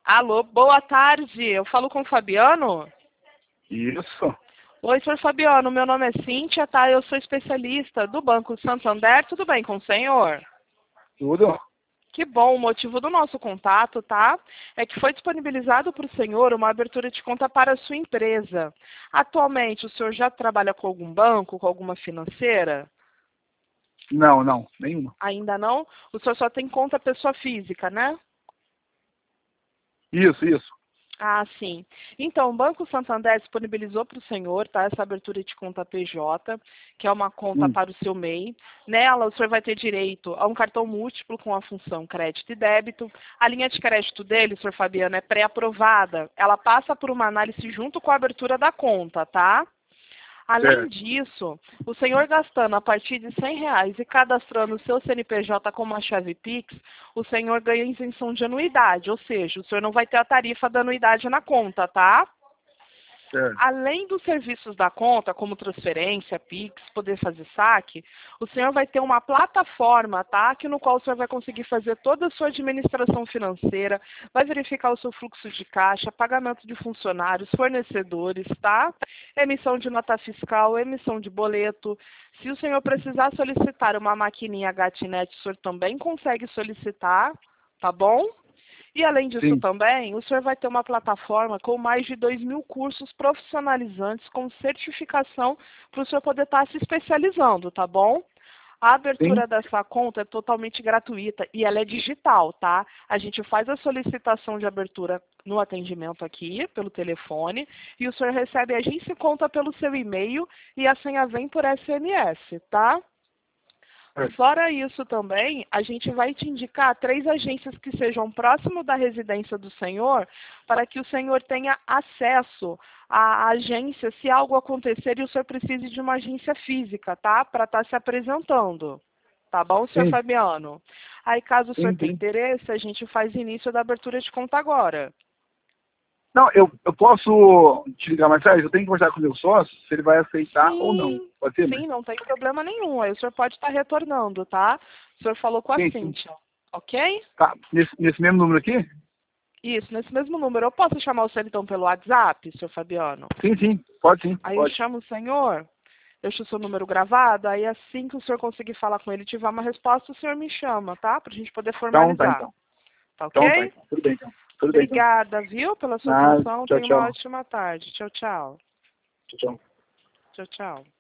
Alô, boa tarde. Eu falo com o Fabiano? Isso. Oi, senhor Fabiano. Meu nome é Cíntia, tá? Eu sou especialista do Banco Santander. Tudo bem com o senhor? Tudo? Que bom. O motivo do nosso contato, tá? É que foi disponibilizado para o senhor uma abertura de conta para a sua empresa. Atualmente, o senhor já trabalha com algum banco, com alguma financeira? Não, não, nenhuma. Ainda não? O senhor só tem conta pessoa física, né? Isso. Ah, sim. Então, o Banco Santander disponibilizou para o senhor, tá, essa abertura de conta PJ, que é uma conta Hum. para o seu MEI. Nela, o senhor vai ter direito a um cartão múltiplo com a função crédito e débito. A linha de crédito dele, senhor Fabiano, é pré-aprovada. Ela passa por uma análise junto com a abertura da conta, tá? Além Certo. disso, o senhor gastando a partir de R$ 100 e cadastrando o seu CNPJ como uma chave Pix, o senhor ganha isenção de anuidade, ou seja, o senhor não vai ter a tarifa da anuidade na conta, tá? Certo. Além dos serviços da conta, como transferência, Pix, poder fazer saque, o senhor vai ter uma plataforma, tá? Que no qual o senhor vai conseguir fazer toda a sua administração financeira, vai verificar o seu fluxo de caixa, pagamento de funcionários, fornecedores, tá? Emissão de nota fiscal, emissão de boleto. Se o senhor precisar solicitar uma maquininha Gatinet, o senhor também consegue solicitar, tá bom? E além disso Sim. também, o senhor vai ter uma plataforma com mais de 2.000 cursos profissionalizantes com certificação para o senhor poder estar se especializando, tá bom? A Sim. abertura dessa conta é totalmente gratuita e ela é digital, tá? A gente faz a solicitação de abertura no atendimento aqui, pelo telefone, e o senhor recebe a agência e conta pelo seu e-mail e a senha vem por SMS, tá? Certo. Fora isso também, a gente vai te indicar 3 agências que sejam próximo da residência do senhor, para que o senhor tenha acesso à agência se algo acontecer e o senhor precise de uma agência física, tá? Para estar se apresentando. Tá bom, senhor Sim. Fabiano? Aí, caso o senhor tenha Sim. interesse, a gente faz início da abertura de conta agora. Não, eu posso te ligar mais tarde? Eu tenho que conversar com o meu sócio se ele vai aceitar ou não. Sim, Pode ser, né? sim, não tem problema nenhum. Aí o senhor pode estar retornando, tá? O senhor falou com a Sim. Cíntia, ok? Tá. Nesse mesmo número aqui? Isso, nesse mesmo número. Eu posso chamar o senhor então pelo WhatsApp, senhor Fabiano? Sim. Pode sim. Aí eu Pode. chamo o senhor, deixo o seu número gravado, aí assim que o senhor conseguir falar com ele e tiver uma resposta, o senhor me chama, tá? Pra gente poder Então tá, formalizar. então. Tá Então tá, ok? então. Tudo bem, então. Tudo bem, então. Obrigada, viu, pela sua Ah, atenção. tchau, Tenha uma tchau. ótima tarde. Tchau, tchau. Tchau, tchau. Tchau, tchau.